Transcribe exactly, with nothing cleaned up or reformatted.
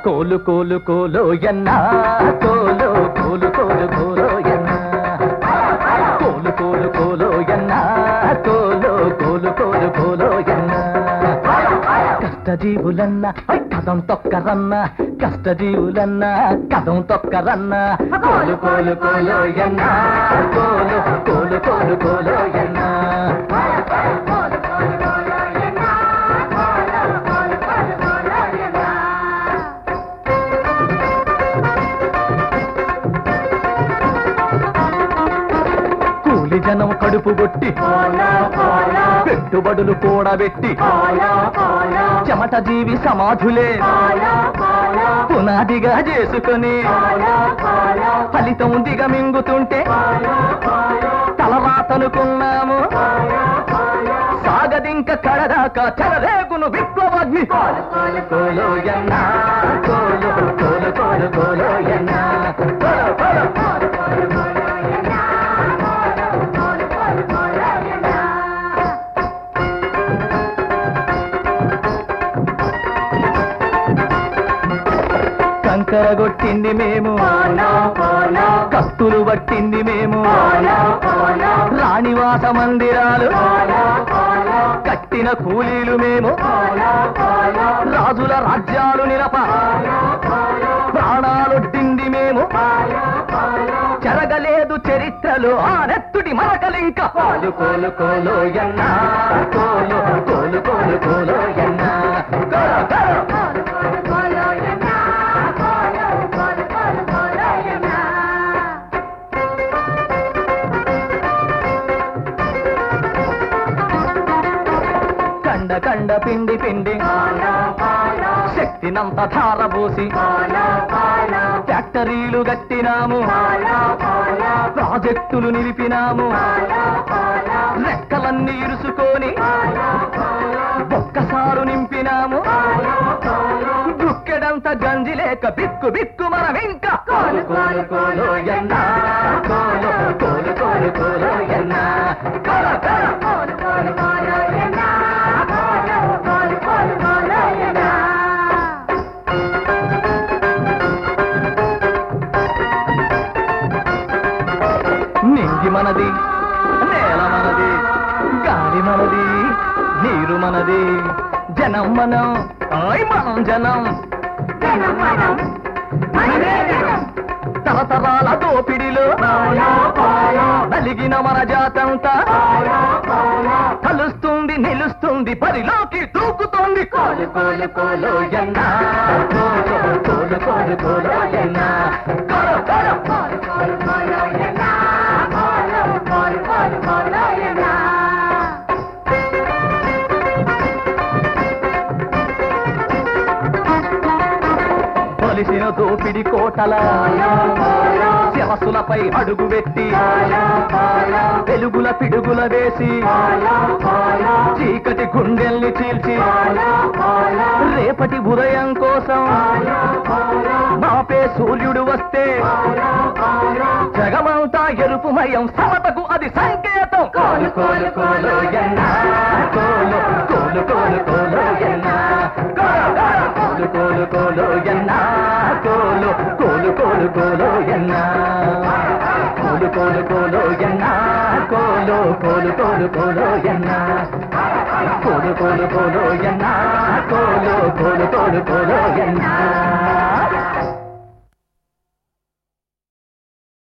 కోలు కోలు కోలో ఎన్న కోలు కోలు కోలు కోలో ఎన్న కోలు కోలు కోలో ఎన్న కోలు కోలు కోలు కోలో ఎన్న కష్టజీవులన్న కథం తొక్కరన్న కష్టజీవులన్న కథం తొక్కరన్న కోలు కోలు కోలో ఎన్న కోలు కోలు కోలు కోలో ఎన్న జనం కడుపు కొట్టి పెట్టుబడులు కూడబెట్టి చెమట జీవి సమాధులే పునాదిగా చేసుకొని ఫలితం దిగమింగుతుంటే తలవాతనుకున్నాము సాగదింక కడదాకా చెలరేగును విప్లవాగ్ని కోలో ఎన్న కోలు కోలు కోలు కోలో ఎన్న కంకరగొట్టింది మేము కత్తులు పట్టింది మేము రాణివాస మందిరాలు కట్టిన కూలీలు మేము రాజుల రాజ్యాలు నిరప ప్రాణాలొట్టింది మేము చెరగలేదు చరిత్రలో ఆ నెత్తుడి మరకలింక కోలు కోలు కోలో ఎన్న కోలు కోలు కోలు కోలో ఎన్న కండ కండ పిండి పిండి శక్తినంత ధారబోసి ఫ్యాక్టరీలు గట్టినాము ప్రాజెక్టులు నిలిపినాము రెక్కలన్నీ ఇరుసుకొని ఒక్కసారు నింపినాము దుక్కెడంత గంజి లేక బిక్కు బిక్కు మనం ఇంకా కోలు కోలు కోలో ఎన్న కోలు కోలు కోలు కోలో ఎన్న కోలు కోలు కోలు కోలో ఎన్న నింగి మనది నేల మనది గాలి మనది నీరు మనది జనం మనం ఆయ్ మనం జనం తరతరాల దోపిడిలో నలిగిన మన జాతంతా కలుస్తుంది నిలుస్తుంది పరిలోకి దూకుతోంది కోలు కోలు కోలో ఎన్న కోలు కోలు కోలు కోలో ఎన్న కోలు కోలు కోలు కోలు కోలో ఎన్న కోలు కోలు కోలు కోలో ఎన్న పొలిసిన దోపిడి కోటల శిరస్సులపై అడుగు పెట్టి వెలుగుల పిడుగుల వేసి చీకటి గుండెల్ని చీల్చి రేపటి ఉదయం కోసం మాపే సూర్యుడు వస్తే జగమంతా ఎరుపుమయం సమతకు అది సంకేతం కోలు కోలు కోలో ఎన్న కోలు కోలు కోలు కోలో ఎన్న కోలు కోలు కోలో ఎన్న కోలు కోలు కోలు కోలో ఎన్న కోలు కోలు కోలో ఎన్న కోలు కోలు కోలు కోలో ఎన్న కోలు కోలు కోలో ఎన్న కోలు కోలు కోలు కోలో ఎన్న